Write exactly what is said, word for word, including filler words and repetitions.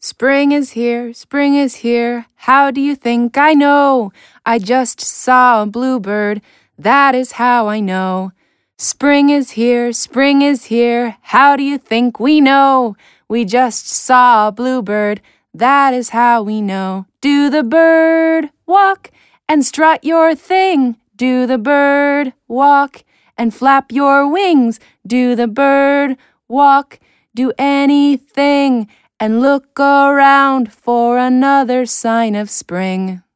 Spring is here, spring is here, how do you think I know? I just saw a bluebird, that is how I know. Spring is here, spring is here, how do you think we know? We just saw a bluebird, that is how we know. Do the bird walk and strut your thing? Do the bird walk and flap your wings? Do the bird walk, do anything, and look around for another sign of spring.